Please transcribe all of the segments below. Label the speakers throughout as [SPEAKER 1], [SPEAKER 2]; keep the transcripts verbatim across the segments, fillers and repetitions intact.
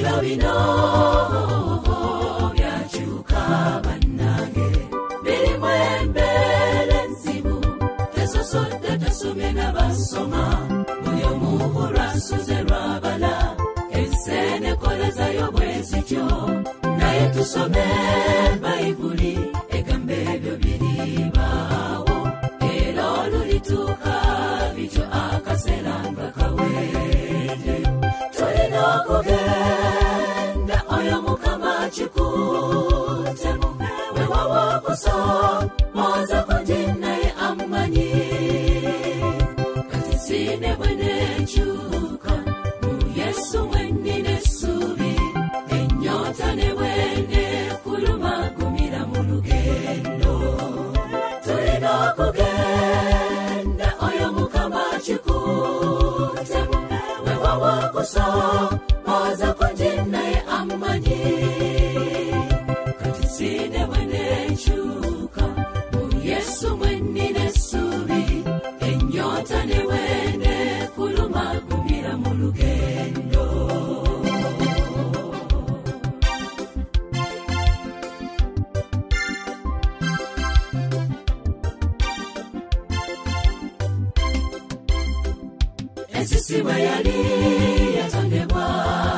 [SPEAKER 1] Bino bino byakyuka bannange biri mwembere nzibu tesosodde tasomye n'abasoma buli omu olwasuze lwabala ensene kolezayo bwezityo naye tusome bayibuli egamba ebyo biribaawo era olulituuka bityo akaseera nga kawedde tulina okugenda oyo mukama kikutemu wewawa okusomoza kungi naye amumanyi kati sine bwenekyuka mu Yesu mwenina essuubi ennyota ne bwene kulumagumira mu lugendo tulina okugenda oyo mukama kikutemu wewawa okusomoza kungi naye amumanyi kati sine bwenekyuka mu Yesu mwenina essuubi ennyota ne bwene kulumagumira mu lugendo ensisi bwe yali yatondebwa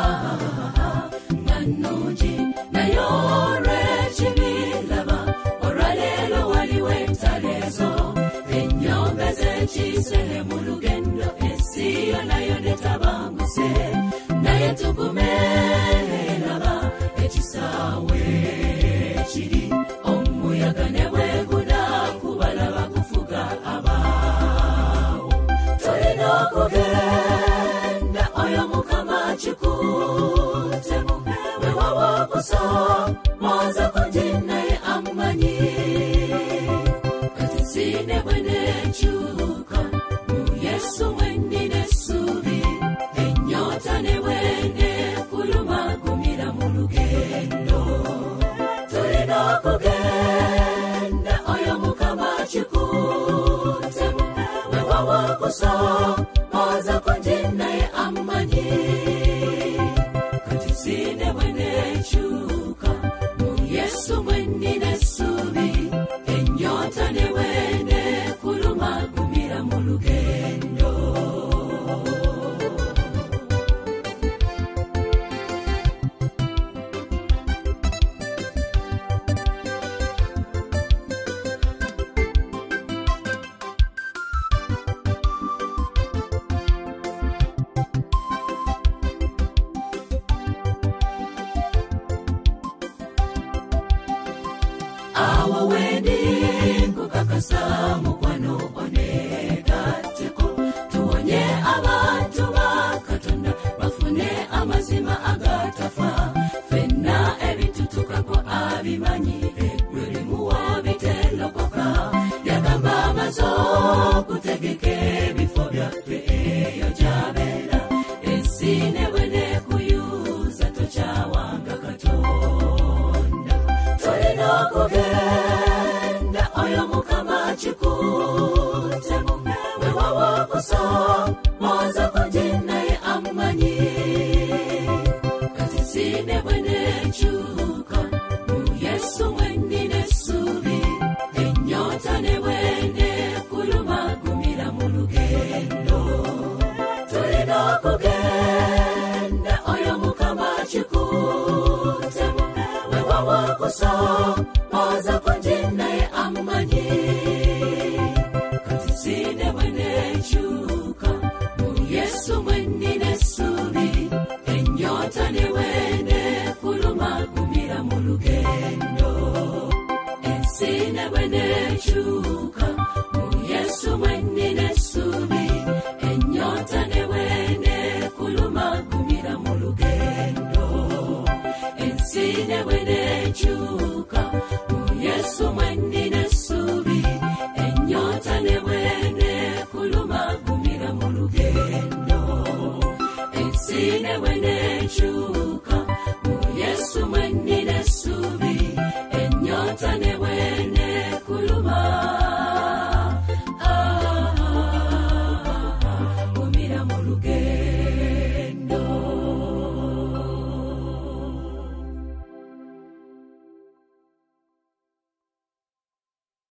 [SPEAKER 1] nga nnungi naye olw'ekibiraba olwaleero waliwo entaleezo ennyombe z'ekiisere mu lugendo ensi yo nayo netabanguse naye tugume eraba ekisaawe kiri omuyaga ne bweguna kubalaba kufuga abaawo tulina okugenda oyo mukama kikutemu wewawa okusomoza kungi naye amumanyi kati sine bwenekyuka mu Yesu mwenina essuubi ennyota ne bwene kulumagumira mu lugendo tulina okugenda oyo mukama kikutemu wewawa okusomoza kungi naye amumanyi kati sine bwenekyuka mu Yesu mwenina essuubi ennyota ne bwene kulumagumira mu lugendo awo wendi nkukakasa mukwano onegatteko tuwonye abantu ba Katonda bafune amazima agatafa fenna ebitutukako abimanyi eggwe limuwa bitelokoka yagamba amaze okutegeka ebifo byaffe eyo gyabeera ensi ne bwenekuyuza tokyawanga Katonda tulina okugenda oyo mukama kikutemu wewawa okusomoza kungi naye amumanyi kati sine bwenekyuka mu Yesu mwenina essuubi ennyota ne bwene kulumagumira mu lugendo tulina okugenda oyo mukama kikutemu wewawa okusomoza kungi naye amumanyi kati sine bwenekyuka mu Yesu mwenina essuubi ennyota ne bwene kulumagumira mu lugendo ensi ne bwenekyuka mu Yesu mwenina essuubi ennyota ne bwene kulumagumira mu lugendo ensi ne bwene